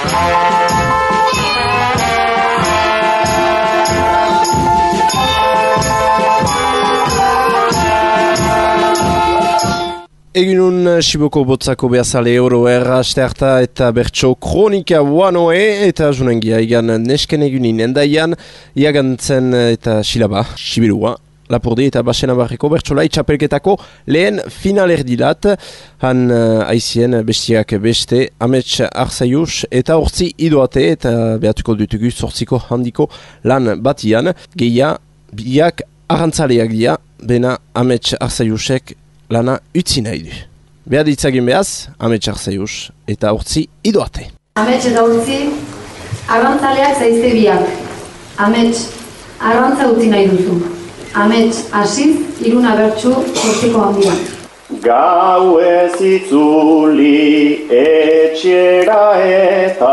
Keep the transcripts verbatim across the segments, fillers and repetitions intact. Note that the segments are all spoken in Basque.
Eginun Siboko botzako behazale euro erra astearta eta bertso kronika wanoe eta junengia igan nesken egunin endaian iagantzen eta silaba, Sibirua, Lapurdi eta Basena Barriko bertsolai txapelketako lehen finalerdilat han uh, aizien bestiak beste Amets Arzaius eta hortzi idoate eta behatuko dutugu zortziko handiko lan batian geia biak arrantzaleak dia bena Amets Arzaiusek lana utzi nahi du. Behar ditzagin behaz, Amets Arzaius eta hortzi idoate. Amets eta hortzi, arrantzaleak zaizte biak. Amets, arrantza utzi nahi duzu. Amets, asiz, iruna bertsu, hortziko handia. Gau ez itzuli etxera eta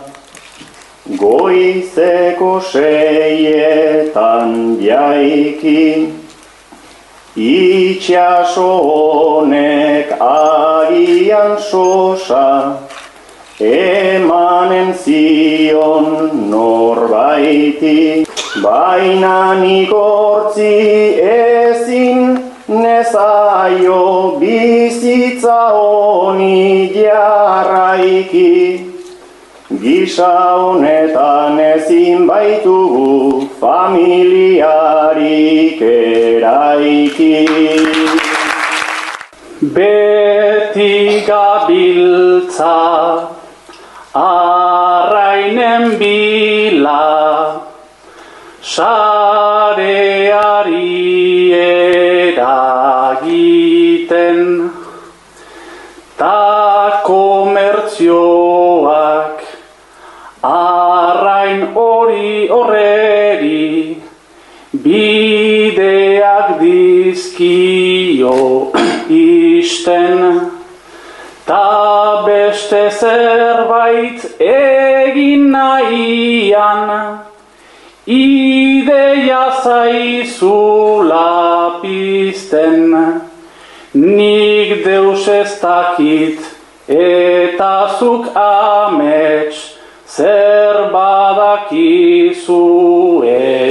goizeko seietan jaiki. Itxaso honek agian sosa emanen zion norbaiti, baina nik hortzi ezin nezaio bizitza honi jarraiki. Gisa honetan ezin baitugu familiarik eraiki. Beti gabiltza arrainen bila, sareari eragiten, ta komertzioak arrain hori horreri bideak dizkio isten, ta beste zerbait egin nahian, ideia zaizula pizten, nik deus ez dakit eta zuk amets, zer badakizu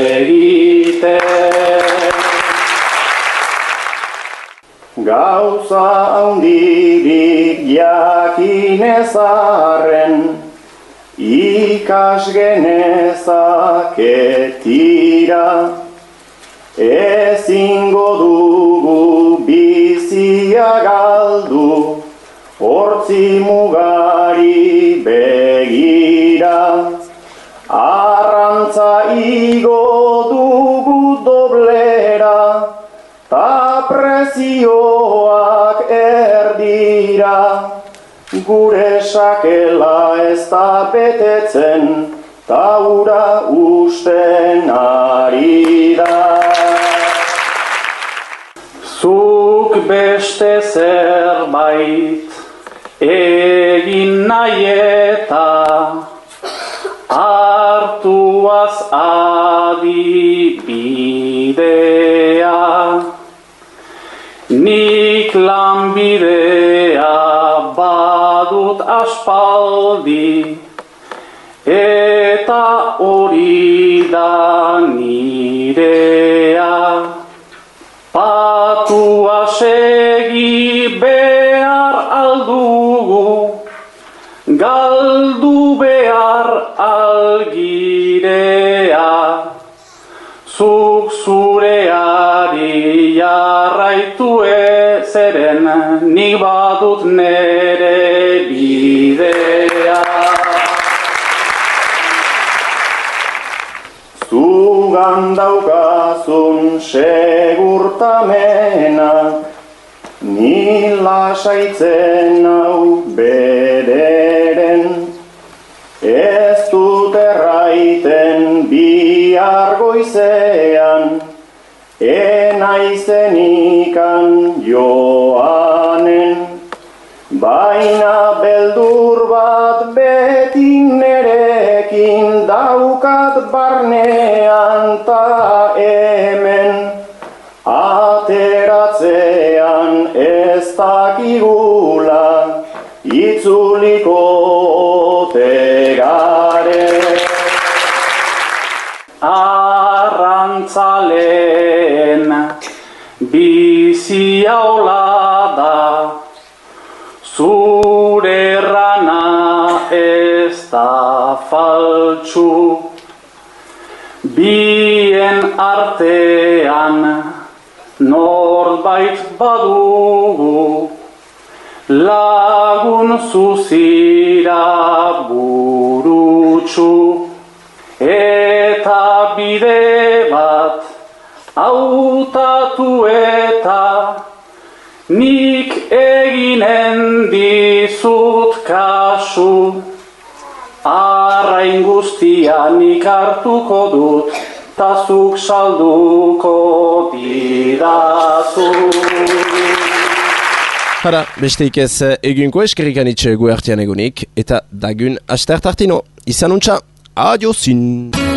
egiten. Gauza handirik jakinezarren, ikas genezake tira, ezingo dugu bizia galdu, hortzi mugari begira. Arrantza igo dugu doblera, ta prezioak erdira. Gure sakela ez da betetzen, ta ura usten ari da. Zuk beste zerbait egin nahi eta hartuaz adibidea. Nik lanbidea badut aspaldi, eta hori da nirea. Patua segi behar aldugu, galdu behar algirea. Zuk zureari jarraitu ezeren, nik badut nere bidea. Zugan daukazun segurtamenak, ni lasaitzen hau bederen. Ez dut erraiten bihar goizean, enaizen ikan joanen. Baina beldur bat beti nerekin daukat barnean ta hemen. Ateratzean ez dakigula itzuliko ote lehen, bizia hola da, zure errana ez da faltsu. Bien artean norbait badugu, lagun zuzira burutsu, eta bide bat hautatu eta nik eginen dizut kasu. Arrain guztia nik hartuko dut, ta zuk salduko didazu. Hara, besteik ez egunko eskerrikanitxe gu artean egunik, eta dagun aste hartartino. Izan untxa, adiozin!